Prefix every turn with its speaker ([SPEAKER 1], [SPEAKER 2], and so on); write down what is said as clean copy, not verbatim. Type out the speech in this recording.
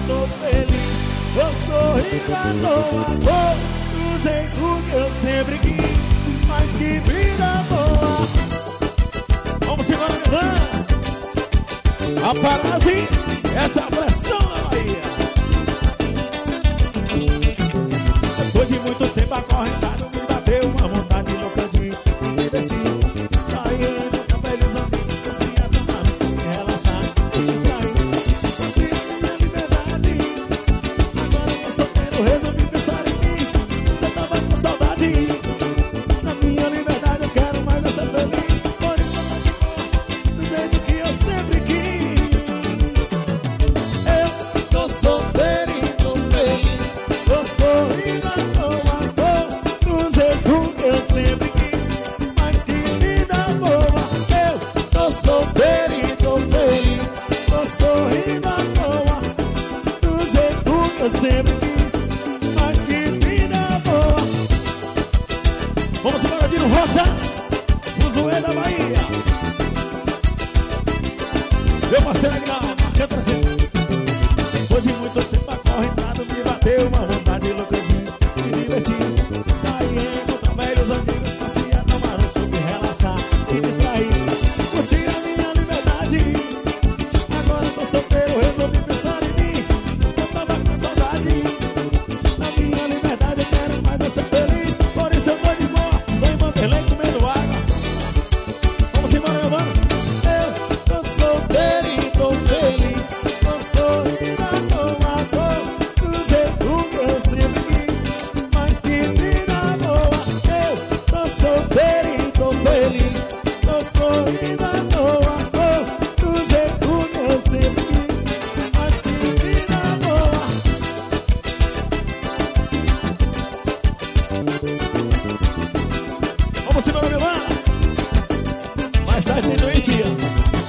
[SPEAKER 1] tô feliz. Tô sorrindo à toa, do jeito que eu sempre quis. Mas que vida boa. Vamos embora, Milan. Paparazzi, essa é a pressão da Bahia. Depois de muito tempo acorrentado, me bateu uma vontade louca de me divertir. Saindo com velhos amigos, cozinha, tomar um suco, relaxar, me distrair. Curtir a minha liberdade. Agora eu tô solteiro, resolvi pensar em mim. Você tava com saudade. Na minha liberdade eu quero mais ser feliz. Por isso eu tô de boa, do jeito que eu sempre quis. Eu tô solteiro e tô feliz. Tô sorrindo à toa, do jeito que eu sempre quis. Mas que vida boa. Eu tô solteiro e tô feliz. Tô sorrindo à toa, do jeito que eu sempre quis. Mas que vida boa. Vamos embora, Dino Rocha, o Zoé da Bahia. Meu parceiro Aguinaldo, marcando presença. Depois de muito tempo acorrentado, me bateu uma vontade louca de me divertir. Sair, encontrar velhos amigos, passear, tomar um suco e relaxar, me distrair. Curtir a minha liberdade. Agora eu tô solteiro, resolvi pensar em mim. Eu tava com saudade. Na minha liberdade eu quero mais ser feliz. Por isso eu tô de boa, tô em Manterlém comendo água. Vamos embora, meu mano. Eu tô solteiro e tô feliz. Tô sorrindo à toa, do jeito que eu sempre quis. Mas que vida boa. Eu tô solteiro e tô feliz. Tô sorrindo à toa, do jeito que eu sempre quis. Mas que vida boa. Vamos embora, meu mano. Mais tarde tem doença.